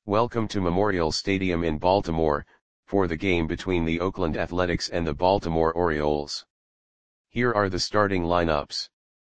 Welcome to Memorial Stadium in Baltimore, for the game between the Oakland Athletics and the Baltimore Orioles. Here are the starting lineups.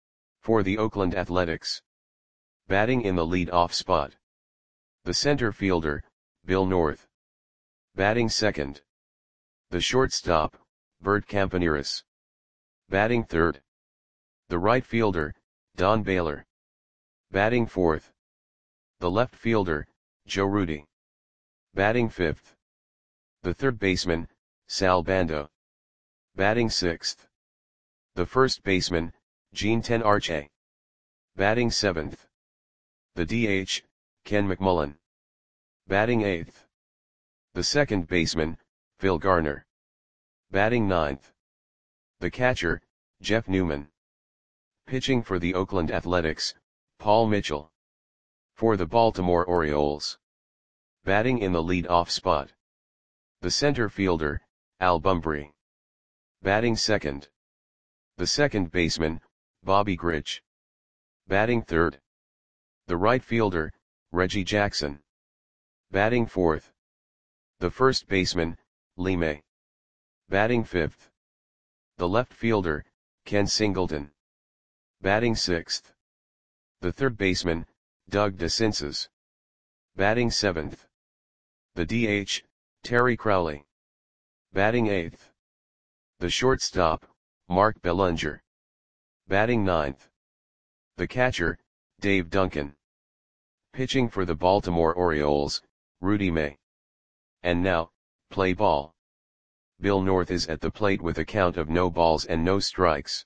For the Oakland Athletics. Batting in the lead-off spot. The center fielder, Bill North. Batting second. The shortstop, Bert Campaneris. Batting third. The right fielder, Don Baylor. Batting fourth. The left fielder, Joe Rudi. Batting fifth. The third baseman, Sal Bando. Batting sixth. The first baseman, Gene Tenarche. Batting seventh. The DH, Ken McMullen. Batting eighth. The second baseman, Phil Garner. Batting ninth. The catcher, Jeff Newman. Pitching for the Oakland Athletics, Paul Mitchell. For the Baltimore Orioles. Batting in the lead-off spot. The center fielder, Al Bumbry. Batting second. The second baseman, Bobby Grich. Batting third. The right fielder, Reggie Jackson. Batting fourth. The first baseman, Lee May. Batting fifth. The left fielder, Ken Singleton. Batting sixth. The third baseman, Doug DeCinces. Batting seventh. The DH, Terry Crowley. Batting eighth. The shortstop, Mark Belanger. Batting ninth. The catcher, Dave Duncan. Pitching for the Baltimore Orioles, Rudy May. And now, play ball. Bill North is at the plate with a count of no balls and no strikes.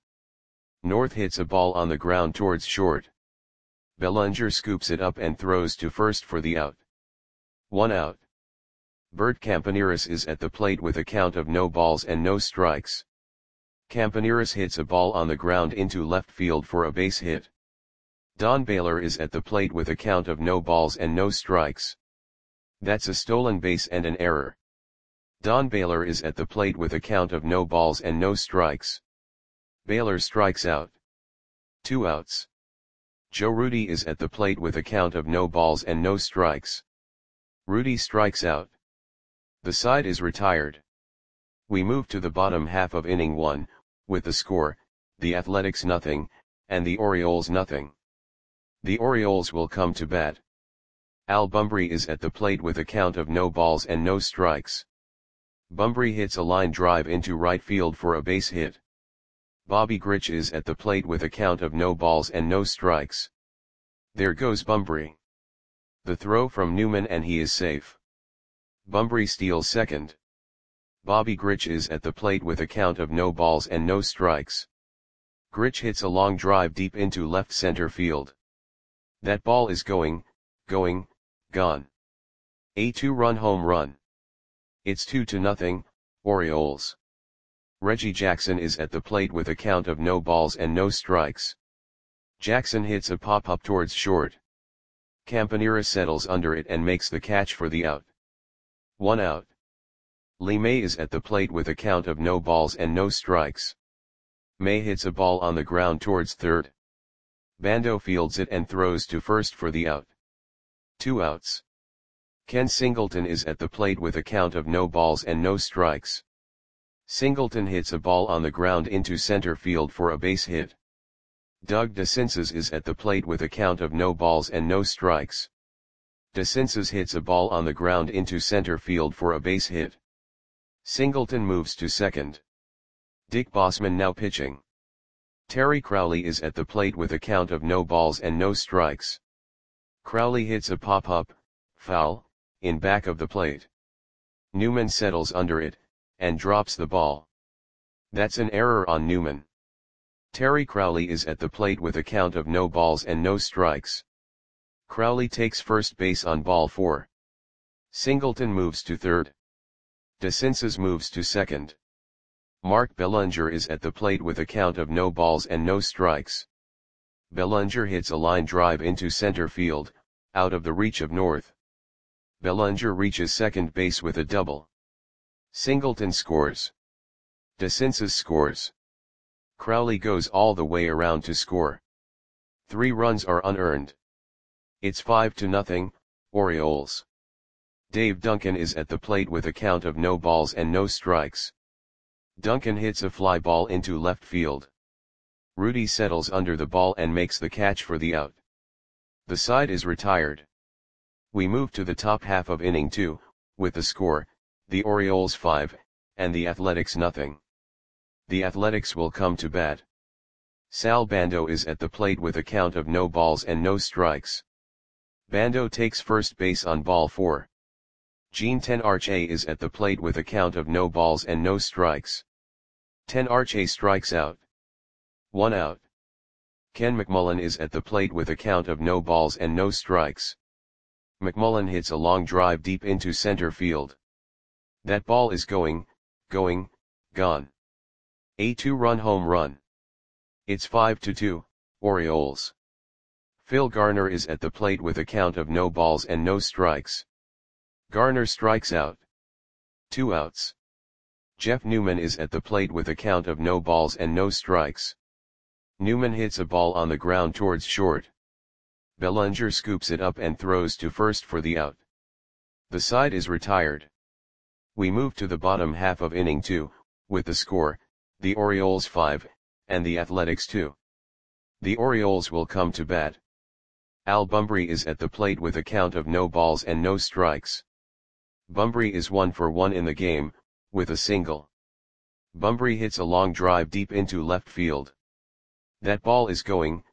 North hits a ball on the ground towards short. Belanger scoops it up and throws to first for the out. 1 out. Bert Campaneris is at the plate with a count of no balls and no strikes. Campaneris hits a ball on the ground into left field for a base hit. Don Baylor is at the plate with a count of no balls and no strikes. That's a stolen base and an error. Don Baylor is at the plate with a count of no balls and no strikes. Baylor strikes out. 2 outs. Joe Rudi is at the plate with a count of no balls and no strikes. Rudi strikes out. The side is retired. We move to the bottom half of inning 1, with the score, the Athletics 0, and the Orioles 0. The Orioles will come to bat. Al Bumbry is at the plate with a count of no balls and no strikes. Bumbry hits a line drive into right field for a base hit. Bobby Grich is at the plate with a count of no balls and no strikes. There goes Bumbry. The throw from Newman and he is safe. Bumbry steals second. Bobby Grich is at the plate with a count of no balls and no strikes. Grich hits a long drive deep into left center field. That ball is gone. A 2-run home run. It's 2-0, Orioles. Reggie Jackson is at the plate with a count of no balls and no strikes. Jackson hits a pop-up towards short. Campaneris settles under it and makes the catch for the out. 1 out. Lee May is at the plate with a count of no balls and no strikes. May hits a ball on the ground towards third. Bando fields it and throws to first for the out. 2 outs. Ken Singleton is at the plate with a count of no balls and no strikes. Singleton hits a ball on the ground into center field for a base hit. Doug DeCinces is at the plate with a count of no balls and no strikes. DeCinces hits a ball on the ground into center field for a base hit. Singleton moves to second. Dick Bossman now pitching. Terry Crowley is at the plate with a count of no balls and no strikes. Crowley hits a pop-up, foul, in back of the plate. Newman settles under it, and drops the ball. That's an error on Newman. Terry Crowley is at the plate with a count of no balls and no strikes. Crowley takes first base on ball 4. Singleton moves to third. DeCinces moves to second. Mark Belanger is at the plate with a count of no balls and no strikes. Belanger hits a line drive into center field, out of the reach of North. Belanger reaches second base with a double. Singleton scores. DeCinces scores. Crowley goes all the way around to score. 3 runs are unearned. It's 5-0, Orioles. Dave Duncan is at the plate with a count of no balls and no strikes. Duncan hits a fly ball into left field. Rudy settles under the ball and makes the catch for the out. The side is retired. We move to the top half of inning 2, with the score, the Orioles 5, and the Athletics nothing. The Athletics will come to bat. Sal Bando is at the plate with a count of no balls and no strikes. Bando takes first base on ball 4. Gene Tenarche is at the plate with a count of no balls and no strikes. Tenarche strikes out. 1 out. Ken McMullen is at the plate with a count of no balls and no strikes. McMullen hits a long drive deep into center field. That ball is going, gone. A 2-run home run. It's 5-2, Orioles. Phil Garner is at the plate with a count of no balls and no strikes. Garner strikes out. 2 outs. Jeff Newman is at the plate with a count of no balls and no strikes. Newman hits a ball on the ground towards short. Bellinger scoops it up and throws to first for the out. The side is retired. We move to the bottom half of inning 2, with the score, the Orioles 5, and the Athletics 2. The Orioles will come to bat. Al Bumbry is at the plate with a count of no balls and no strikes. Bumbry is 1 for 1 in the game, with a single. Bumbry hits a long drive deep into left field. That ball is going,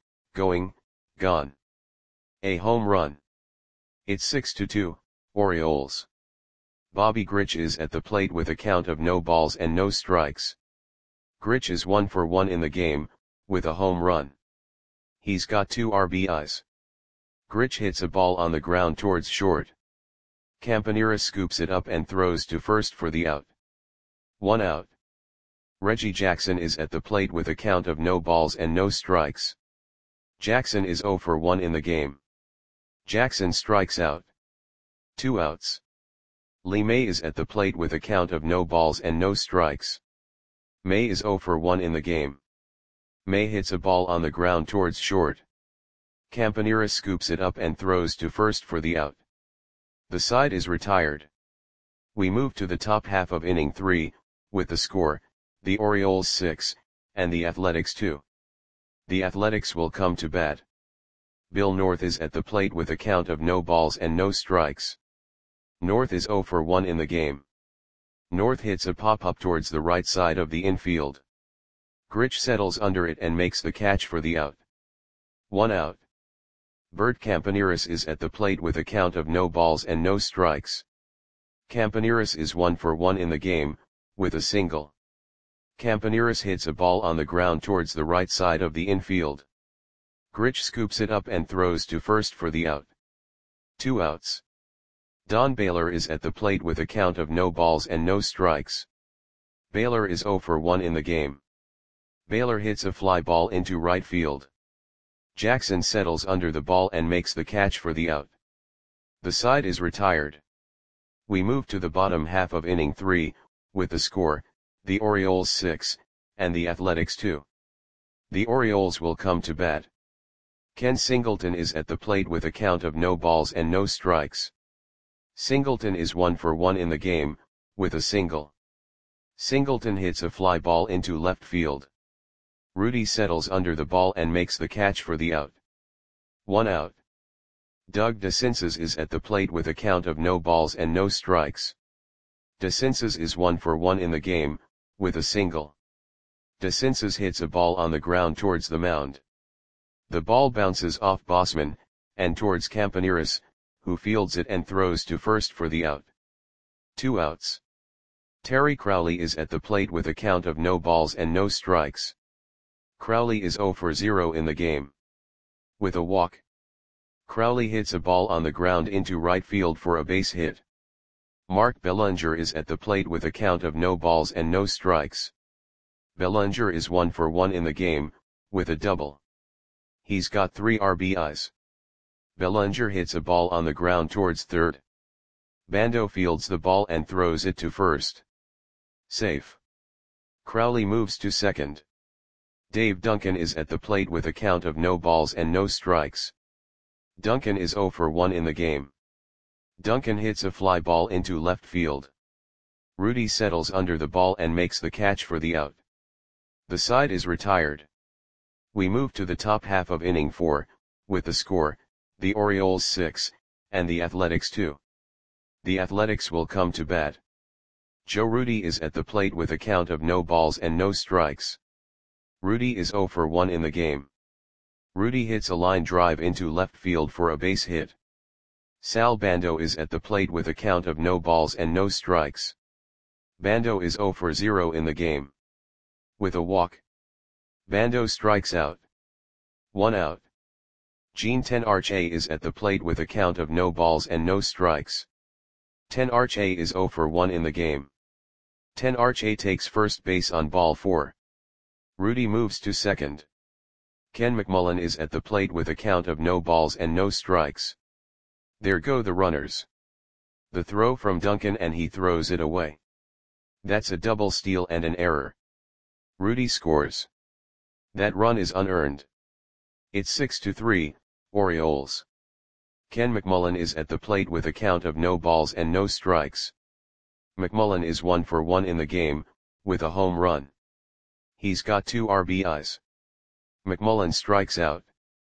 gone. A home run. It's 6-2, Orioles. Bobby Grich is at the plate with a count of no balls and no strikes. Grich is 1 for 1 in the game, with a home run. He's got 2 RBIs. Grich hits a ball on the ground towards short. Campanera scoops it up and throws to first for the out. 1 out. Reggie Jackson is at the plate with a count of no balls and no strikes. Jackson is 0 for 1 in the game. Jackson strikes out. 2 outs. Lee May is at the plate with a count of no balls and no strikes. May is 0 for 1 in the game. May hits a ball on the ground towards short. Campanera scoops it up and throws to first for the out. The side is retired. We move to the top half of inning 3, with the score, the Orioles 6, and the Athletics 2. The Athletics will come to bat. Bill North is at the plate with a count of no balls and no strikes. North is 0 for 1 in the game. North hits a pop-up towards the right side of the infield. Grich settles under it and makes the catch for the out. 1 out. Bert Campaneris is at the plate with a count of no balls and no strikes. Campaneris is 1 for 1 in the game, with a single. Campaneris hits a ball on the ground towards the right side of the infield. Grich scoops it up and throws to first for the out. 2 outs. Don Baylor is at the plate with a count of no balls and no strikes. Baylor is 0 for 1 in the game. Baylor hits a fly ball into right field. Jackson settles under the ball and makes the catch for the out. The side is retired. We move to the bottom half of inning 3, with the score, the Orioles 6, and the Athletics 2. The Orioles will come to bat. Ken Singleton is at the plate with a count of no balls and no strikes. Singleton is 1 for 1 in the game, with a single. Singleton hits a fly ball into left field. Rudy settles under the ball and makes the catch for the out. 1 out. Doug DeCinces is at the plate with a count of no balls and no strikes. DeCinces is 1 for 1 in the game, with a single. DeCinces hits a ball on the ground towards the mound. The ball bounces off Bossman, and towards Campaneris, who fields it and throws to first for the out. 2 outs. Terry Crowley is at the plate with a count of no balls and no strikes. Crowley is 0 for 0 in the game. With a walk. Crowley hits a ball on the ground into right field for a base hit. Mark Bellinger is at the plate with a count of no balls and no strikes. Bellinger is 1 for 1 in the game, with a double. He's got 3 RBIs. Bellinger hits a ball on the ground towards third. Bando fields the ball and throws it to first. Safe. Crowley moves to second. Dave Duncan is at the plate with a count of no balls and no strikes. Duncan is 0 for 1 in the game. Duncan hits a fly ball into left field. Rudy settles under the ball and makes the catch for the out. The side is retired. We move to the top half of inning 4, with the score, the Orioles 6, and the Athletics 2. The Athletics will come to bat. Joe Rudi is at the plate with a count of no balls and no strikes. Rudi is 0 for 1 in the game. Rudi hits a line drive into left field for a base hit. Sal Bando is at the plate with a count of no balls and no strikes. Bando is 0 for 0 in the game. With a walk, Bando strikes out. 1 out. Gene Tenarche is at the plate with a count of no balls and no strikes. Tenarche is 0 for 1 in the game. Tenarche takes first base on ball 4. Rudi moves to second. Ken McMullen is at the plate with a count of no balls and no strikes. There go the runners. The throw from Duncan and he throws it away. That's a double steal and an error. Rudi scores. That run is unearned. It's 6-3, Orioles. Ken McMullen is at the plate with a count of no balls and no strikes. McMullen is 1 for 1 in the game, with a home run. He's got 2 RBIs. McMullen strikes out.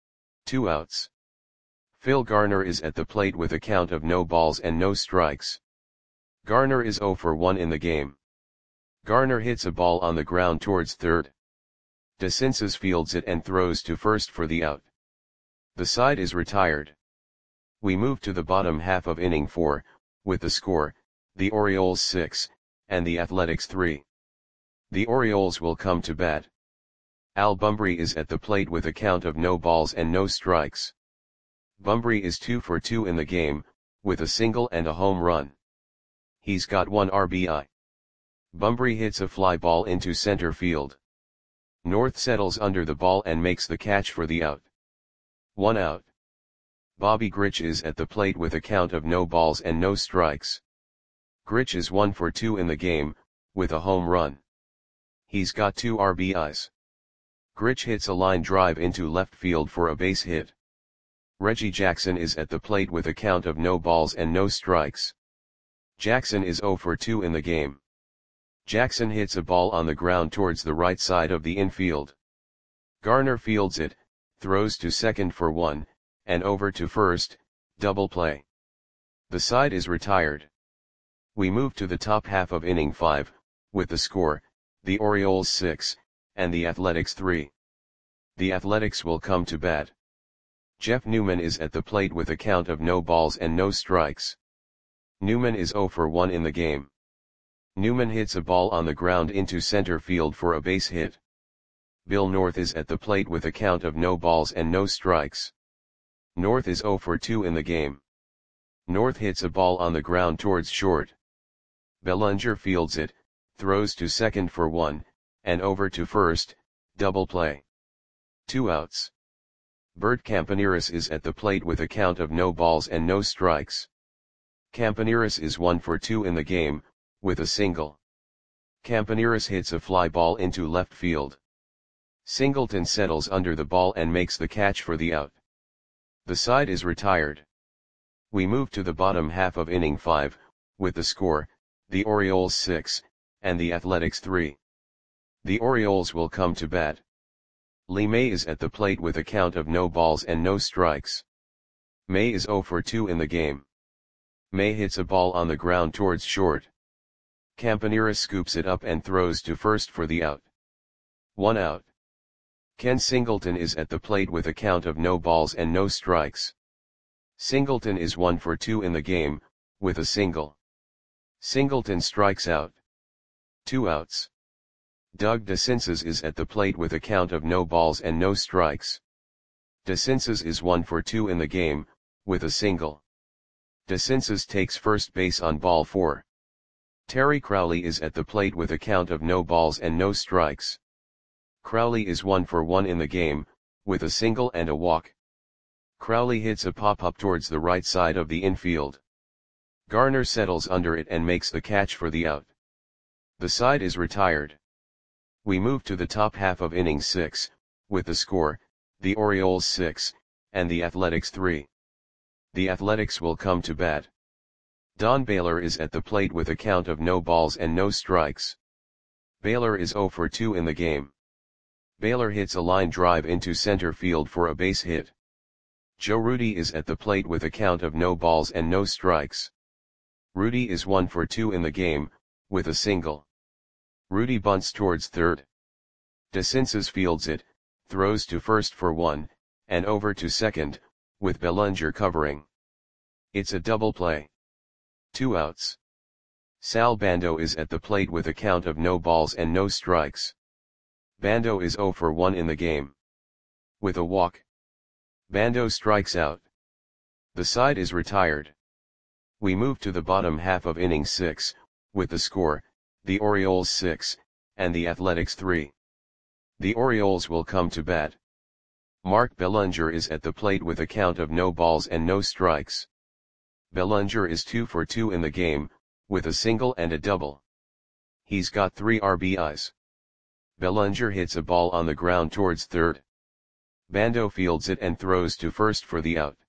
2 outs. Phil Garner is at the plate with a count of no balls and no strikes. Garner is 0 for 1 in the game. Garner hits a ball on the ground towards third. DeCinces fields it and throws to first for the out. The side is retired. We move to the bottom half of inning 4, with the score, the Orioles 6, and the Athletics 3. The Orioles will come to bat. Al Bumbry is at the plate with a count of no balls and no strikes. Bumbry is 2 for 2 in the game, with a single and a home run. He's got 1 RBI. Bumbry hits a fly ball into center field. North settles under the ball and makes the catch for the out. 1 out. Bobby Grich is at the plate with a count of no balls and no strikes. Grich is 1 for 2 in the game, with a home run. He's got 2 RBIs. Grich hits a line drive into left field for a base hit. Reggie Jackson is at the plate with a count of no balls and no strikes. Jackson is 0 for 2 in the game. Jackson hits a ball on the ground towards the right side of the infield. Garner fields it, throws to second for 1, and over to first, double play. The side is retired. We move to the top half of inning 5, with the score, the Orioles 6, and the Athletics 3. The Athletics will come to bat. Jeff Newman is at the plate with a count of no balls and no strikes. Newman is 0 for 1 in the game. Newman hits a ball on the ground into center field for a base hit. Bill North is at the plate with a count of no balls and no strikes. North is 0 for 2 in the game. North hits a ball on the ground towards short. Bellinger fields it, throws to second for 1, and over to first, double play. 2 outs. Bert Campaneris is at the plate with a count of no balls and no strikes. Campaneris is 1 for 2 in the game, with a single. Campaneris hits a fly ball into left field. Singleton settles under the ball and makes the catch for the out. The side is retired. We move to the bottom half of inning 5, with the score, the Orioles 6, and the Athletics 3. The Orioles will come to bat. Lee May is at the plate with a count of no balls and no strikes. May is 0 for 2 in the game. May hits a ball on the ground towards short. Campaneris scoops it up and throws to first for the out. 1 out. Ken Singleton is at the plate with a count of no balls and no strikes. Singleton is 1 for 2 in the game, with a single. Singleton strikes out. 2 outs. Doug DeCinces is at the plate with a count of no balls and no strikes. DeCinces is 1 for 2 in the game, with a single. DeCinces takes first base on ball 4. Terry Crowley is at the plate with a count of no balls and no strikes. Crowley is 1 for 1 in the game, with a single and a walk. Crowley hits a pop-up towards the right side of the infield. Garner settles under it and makes the catch for the out. The side is retired. We move to the top half of inning 6, with the score, the Orioles 6, and the Athletics 3. The Athletics will come to bat. Don Baylor is at the plate with a count of no balls and no strikes. Baylor is 0 for 2 in the game. Baylor hits a line drive into center field for a base hit. Joe Rudi is at the plate with a count of no balls and no strikes. Rudi is 1 for 2 in the game, with a single. Rudi bunts towards third. DeCinces fields it, throws to first for 1, and over to second, with Bellinger covering. It's a double play. 2 outs. Sal Bando is at the plate with a count of no balls and no strikes. Bando is 0 for 1 in the game. With a walk, Bando strikes out. The side is retired. We move to the bottom half of inning 6, with the score, the Orioles 6, and the Athletics 3. The Orioles will come to bat. Mark Bellinger is at the plate with a count of no balls and no strikes. Bellinger is 2 for 2 in the game, with a single and a double. He's got 3 RBIs. Bellinger hits a ball on the ground towards third. Bando fields it and throws to first for the out.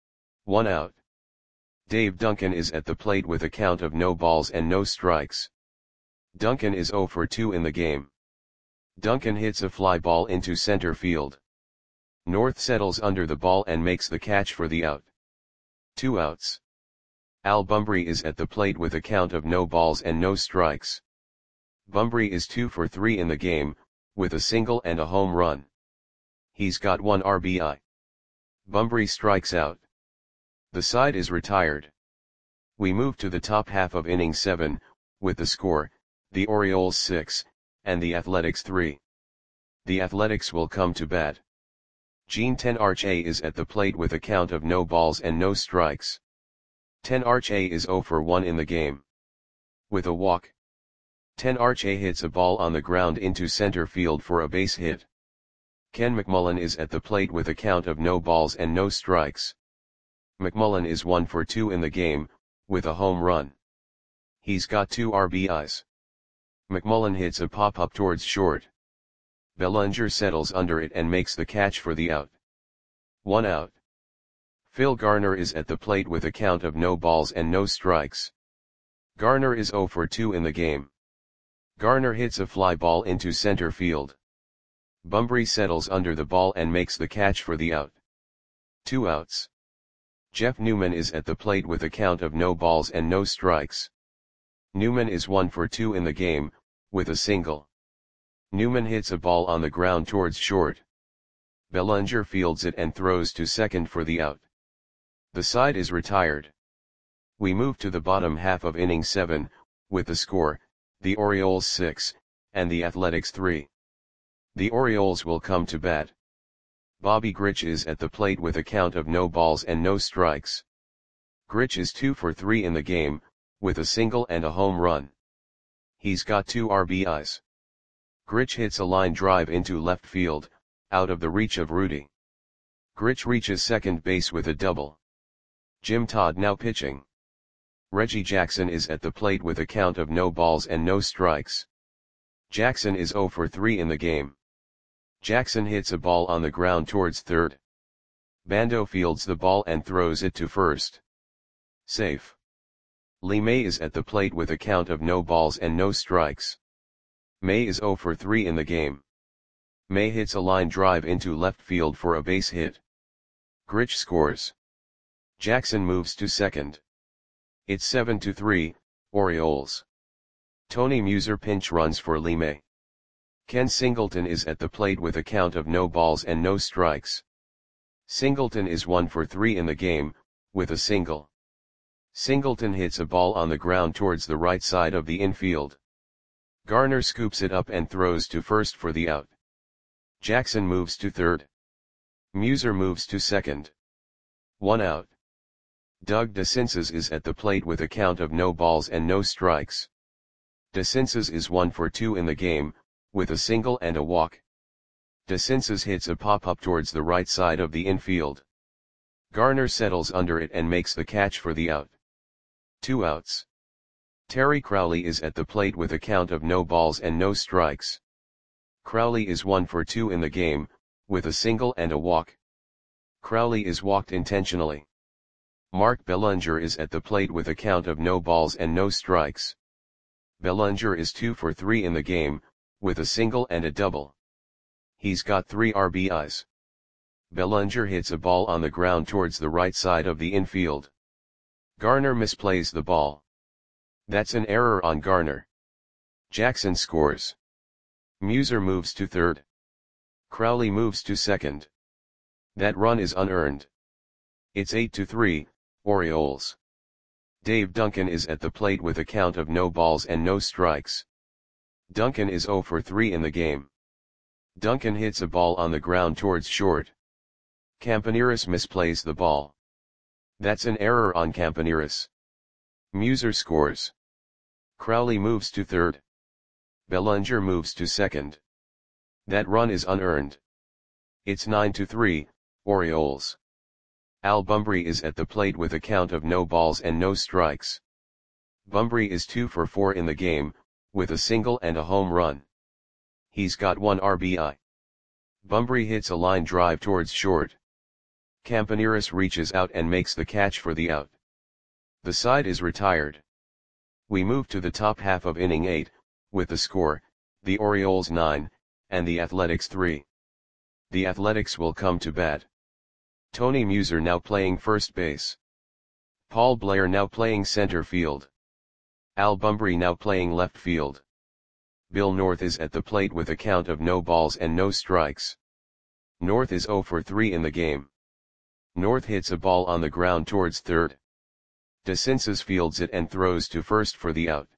1 out. Dave Duncan is at the plate with a count of no balls and no strikes. Duncan is 0 for 2 in the game. Duncan hits a fly ball into center field. North settles under the ball and makes the catch for the out. 2 outs. Al Bumbry is at the plate with a count of no balls and no strikes. Bumbry is 2 for 3 in the game, with a single and a home run. He's got 1 RBI. Bumbry strikes out. The side is retired. We move to the top half of inning 7, with the score, the Orioles 6, and the Athletics 3. The Athletics will come to bat. Gene Tenarche is at the plate with a count of no balls and no strikes. Tenarche is 0 for 1 in the game. With a walk, Tenarche hits a ball on the ground into center field for a base hit. Ken McMullen is at the plate with a count of no balls and no strikes. McMullen is 1 for 2 in the game, with a home run. He's got 2 RBIs. McMullen hits a pop-up towards short. Bellinger settles under it and makes the catch for the out. 1 out. Phil Garner is at the plate with a count of no balls and no strikes. Garner is 0 for 2 in the game. Garner hits a fly ball into center field. Bumbry settles under the ball and makes the catch for the out. 2 outs. Jeff Newman is at the plate with a count of no balls and no strikes. Newman is 1 for 2 in the game, with a single. Newman hits a ball on the ground towards short. Bellinger fields it and throws to second for the out. The side is retired. We move to the bottom half of inning 7, with the score, the Orioles 6, and the Athletics 3. The Orioles will come to bat. Bobby Grich is at the plate with a count of no balls and no strikes. Grich is 2 for 3 in the game, with a single and a home run. He's got 2 RBIs. Grich hits a line drive into left field, out of the reach of Rudi. Grich reaches second base with a double. Jim Todd now pitching. Reggie Jackson is at the plate with a count of no balls and no strikes. Jackson is 0 for 3 in the game. Jackson hits a ball on the ground towards third. Bando fields the ball and throws it to first. Safe. Lee May is at the plate with a count of no balls and no strikes. May is 0 for 3 in the game. May hits a line drive into left field for a base hit. Grich scores. Jackson moves to second. It's 7-3, Orioles. Tony Muser pinch runs for Lee May. Ken Singleton is at the plate with a count of no balls and no strikes. Singleton is 1 for 3 in the game, with a single. Singleton hits a ball on the ground towards the right side of the infield. Garner scoops it up and throws to first for the out. Jackson moves to third. Muser moves to second. 1 out. Doug DeCinces is at the plate with a count of no balls and no strikes. DeCinces is 1 for 2 in the game, with a single and a walk. DeCinces hits a pop-up towards the right side of the infield. Garner settles under it and makes the catch for the out. 2 outs. Terry Crowley is at the plate with a count of no balls and no strikes. Crowley is 1 for 2 in the game, with a single and a walk. Crowley is walked intentionally. Mark Belanger is at the plate with a count of no balls and no strikes. Belanger is 2 for 3 in the game, with a single and a double. He's got 3 RBIs. Belanger hits a ball on the ground towards the right side of the infield. Garner misplays the ball. That's an error on Garner. Jackson scores. Muser moves to third. Crowley moves to second. That run is unearned. It's 8-3, Orioles. Dave Duncan is at the plate with a count of no balls and no strikes. Duncan is 0 for 3 in the game. Duncan hits a ball on the ground towards short. Campaneris misplays the ball. That's an error on Campaneris. Muser scores. Crowley moves to third. Belanger moves to second. That run is unearned. It's 9-3, Orioles. Al Bumbry is at the plate with a count of no balls and no strikes. Bumbry is 2 for 4 in the game, with a single and a home run. He's got 1 RBI. Bumbry hits a line drive towards short. Campaneris reaches out and makes the catch for the out. The side is retired. We move to the top half of inning 8, with the score, the Orioles 9, and the Athletics 3. The Athletics will come to bat. Tony Muser now playing first base. Paul Blair now playing center field. Al Bumbry now playing left field. Bill North is at the plate with a count of no balls and no strikes. North is 0 for 3 in the game. North hits a ball on the ground towards third. DeCinces fields it and throws to first for the out.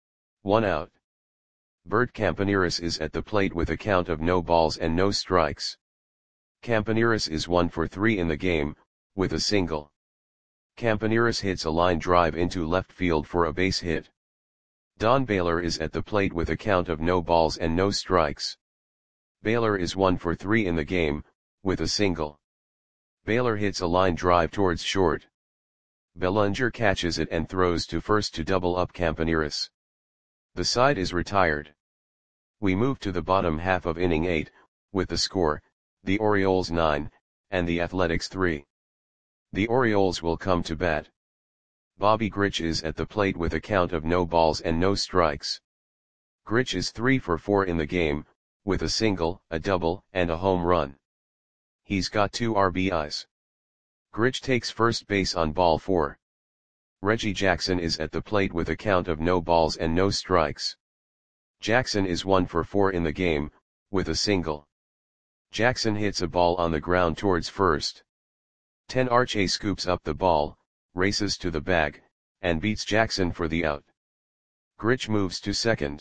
1 out. Bert Campaneris is at the plate with a count of no balls and no strikes. Campaneris is 1 for 3 in the game, with a single. Campaneris hits a line drive into left field for a base hit. Don Baylor is at the plate with a count of no balls and no strikes. Baylor is 1 for 3 in the game, with a single. Baylor hits a line drive towards short. Belanger catches it and throws to first to double up Campaneris. The side is retired. We move to the bottom half of inning 8, with the score, the Orioles 9, and the Athletics 3. The Orioles will come to bat. Bobby Grich is at the plate with a count of no balls and no strikes. Grich is 3 for 4 in the game, with a single, a double, and a home run. He's got 2 RBIs. Grich takes first base on ball 4. Reggie Jackson is at the plate with a count of no balls and no strikes. Jackson is 1 for 4 in the game, with a single. Jackson hits a ball on the ground towards first. Tenarche scoops up the ball, races to the bag, and beats Jackson for the out. Grich moves to second.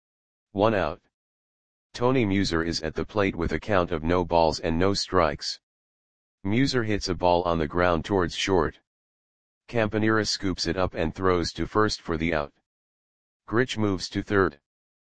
1 out. Tony Muser is at the plate with a count of no balls and no strikes. Muser hits a ball on the ground towards short. Campaneris scoops it up and throws to first for the out. Grich moves to third.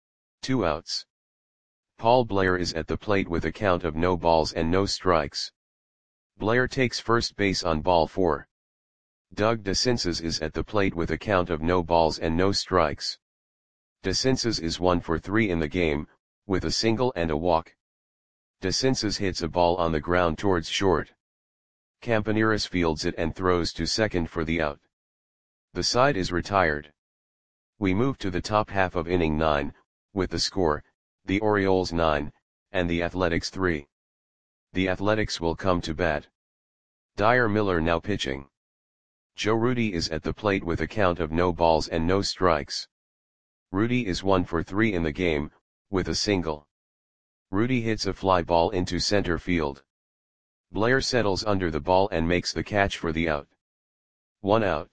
2 outs. Paul Blair is at the plate with a count of no balls and no strikes. Blair takes first base on ball 4. Doug DeCinces is at the plate with a count of no balls and no strikes. DeCinces is 1 for 3 in the game, with a single and a walk. DeCinces hits a ball on the ground towards short. Campaneris fields it and throws to second for the out. The side is retired. We move to the top half of inning 9, with the score, the Orioles 9, and the Athletics 3. The Athletics will come to bat. Dyer Miller now pitching. Joe Rudi is at the plate with a count of no balls and no strikes. Rudi is 1 for 3 in the game, with a single. Rudi hits a fly ball into center field. Blair settles under the ball and makes the catch for the out. 1 out.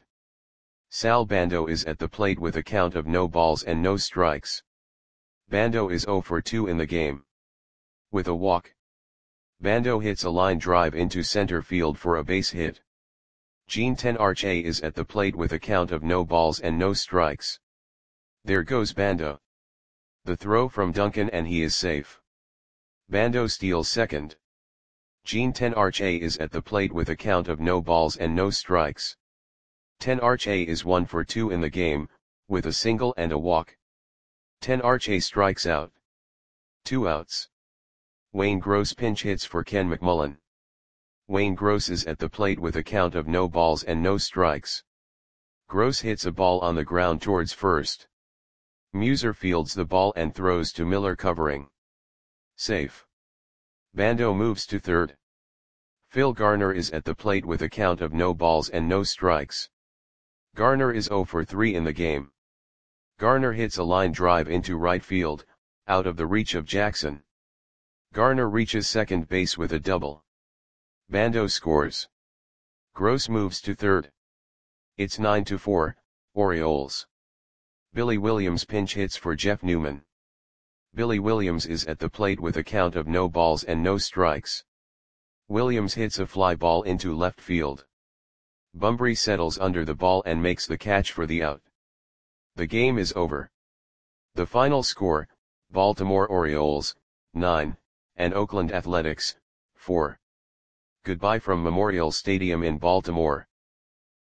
Sal Bando is at the plate with a count of no balls and no strikes. Bando is 0 for 2 in the game. With a walk. Bando hits a line drive into center field for a base hit. Gene Tenarche is at the plate with a count of no balls and no strikes. There goes Bando. The throw from Duncan and he is safe. Bando steals second. Gene Tenarche is at the plate with a count of no balls and no strikes. Tenarche is 1 for 2 in the game, with a single and a walk. Tenarche strikes out. 2 outs. Wayne Gross pinch hits for Ken McMullen. Wayne Gross is at the plate with a count of no balls and no strikes. Gross hits a ball on the ground towards first. Muser fields the ball and throws to Miller covering. Safe. Bando moves to third. Phil Garner is at the plate with a count of no balls and no strikes. Garner is 0 for 3 in the game. Garner hits a line drive into right field, out of the reach of Jackson. Garner reaches second base with a double. Bando scores. Gross moves to third. It's 9-4, Orioles. Billy Williams pinch hits for Jeff Newman. Billy Williams is at the plate with a count of no balls and no strikes. Williams hits a fly ball into left field. Bumbry settles under the ball and makes the catch for the out. The game is over. The final score, Baltimore Orioles, 9, and Oakland Athletics, 4. Goodbye from Memorial Stadium in Baltimore.